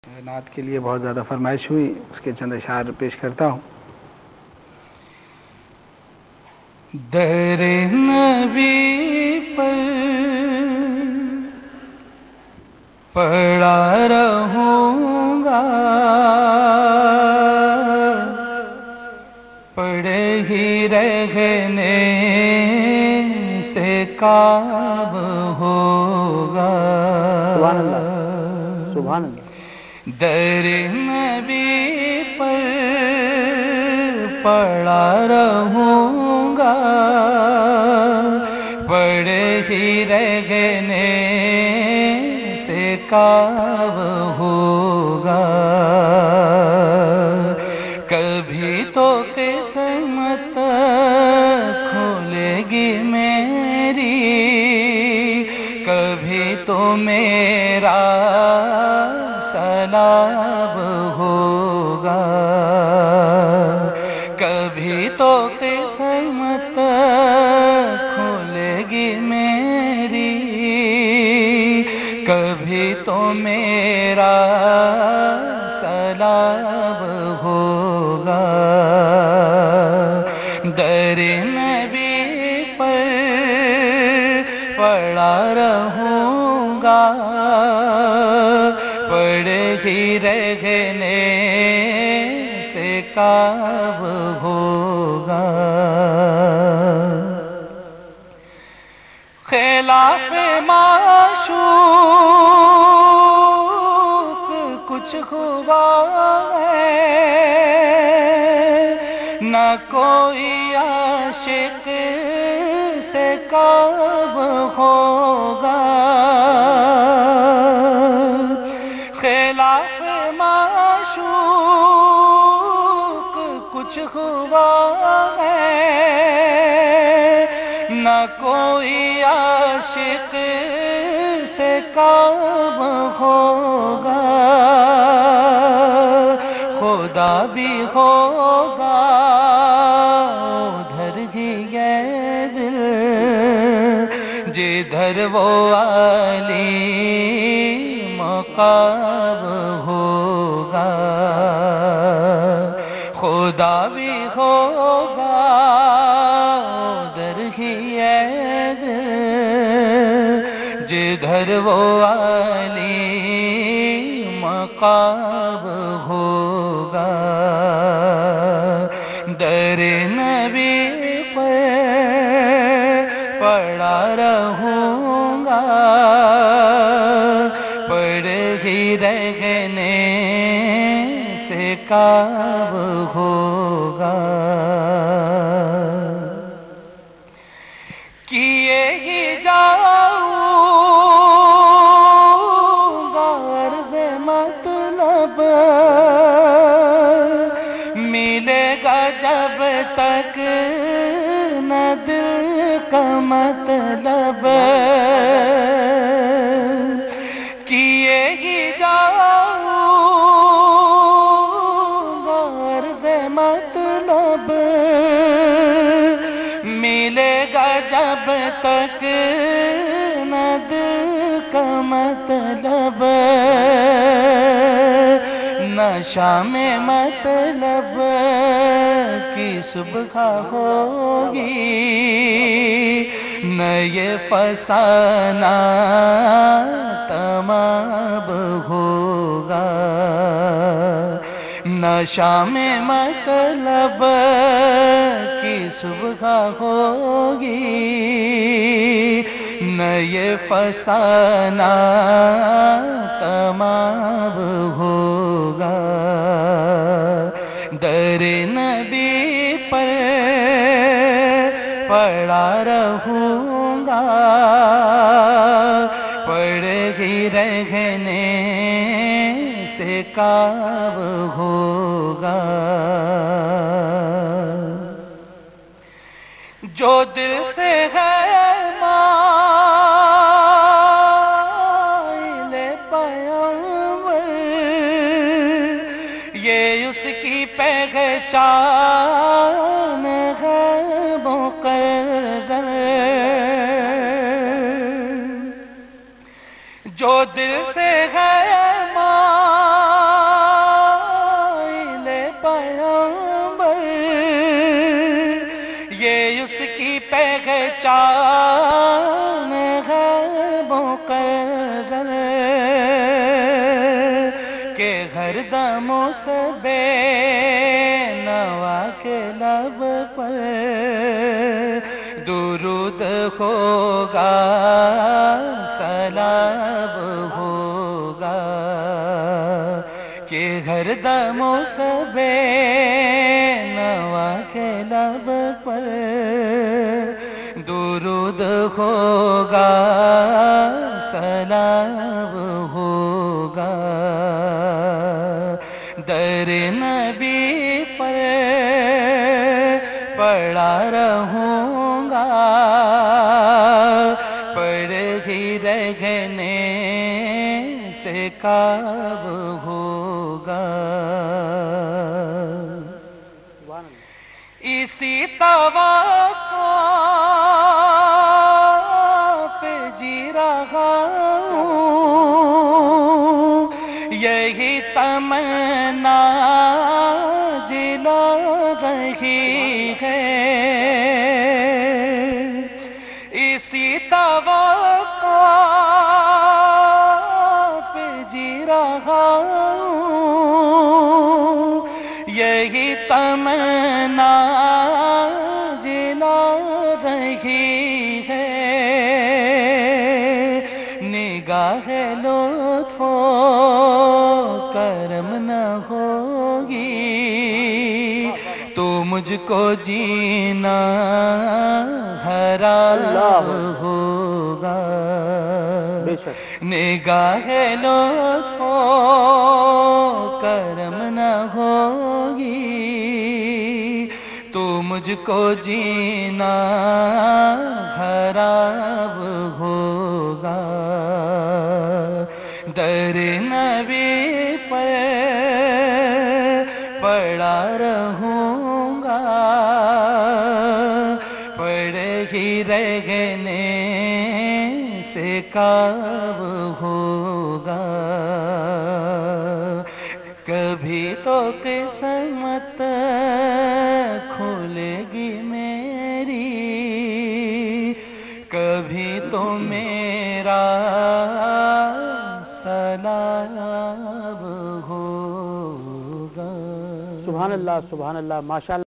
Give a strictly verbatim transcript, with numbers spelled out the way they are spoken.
نعت کے لیے بہت زیادہ فرمائش ہوئی، اس کے چند اشعار پیش کرتا ہوں۔ در نبی پر پڑا رہوں گا، پڑے ہی رہنے سے کام ہوگا۔ سبحان اللہ، سبحان اللہ۔ در نبی پر پڑا رہوں گا، پڑے ہی رہنے سے کام ہوگا۔ کبھی تو قسمت کھلے گی میری، کبھی تو میرا سلام ہوگا۔ کبھی تو قسمت کھلے گی میری، کبھی تو میرا سلام ہوگا۔ در نبی پر پڑا رہوں گا، پڑے ہی رہنے سے کام ہوگا۔ خلاف معشوق کچھ ہوا ہے، نہ کوئی عاشق سے کام ہوگا۔ خلاف معشوق کچھ ہوا ہے، نہ کوئی عاشق سے کام ہوگا۔ خدا بھی ہوگا ادھر ہی یہ دل، جدھر وہ عالی مقام ہوگا۔ خدا بھی ہوگا ادھر ہی یہ دل، جدھر وہ عالی مقام ہوگا۔ در نبی پر پڑا رہوں گا، پڑے ہی رہنے سے کام ہوگا۔ کیے ہی جاؤں گا عرض مطلب، ملے گا جب تک نہ دل کا مطلب۔ کیے ہی جاؤں گا عرض مطلب، ملے گا جب تک نہ دل کا مطلب۔ نہ شام مطلب کی صبح ہوگی، نہ یہ فسانہ تمام ہوگا۔ نہ شام مطلب کی صبح ہوگی، نہ یہ فسانہ تمام ہوگا۔ در نبی پر پڑا رہوں گا، پڑے ہی رہنے سے کام ہوگا۔ جو دل سے ہے مائل پیغمبر، یہ اس کی پہچان ہے مقرر۔ جو دل سے ہے مائل کہ ہر دموں سے بے نوا کے لب پر درود ہوگا سلام ہوگا کہ ہر دموں سے بے نوا کے لب پر درود ہوگا سلام ہوگا در نبی پر پڑا رہوں گا پڑھ ہی رہنے سے کعب ہوگا اسی توقع پہ جی رہا ہوں یہی تمنا جلا رہی ہے اسی توقع پہ جی رہا ہوں یہی تمنا جلا رہی ہے نگاہ لطف و کرم نہ ہوگی تو مجھ کو جینا حرام ہوگا نگاہ لطف و کرم نہ ہوگی تو مجھ کو جینا حرام ہوگا در نبی پر پڑا رہوں گا پڑھ ہی رہنے سے کعب ہوگا کبھی تو قسمت کھولے گی میری کبھی تو میرا سلام ہوگا سبحان اللہ سبحان اللہ ماشاء اللہ.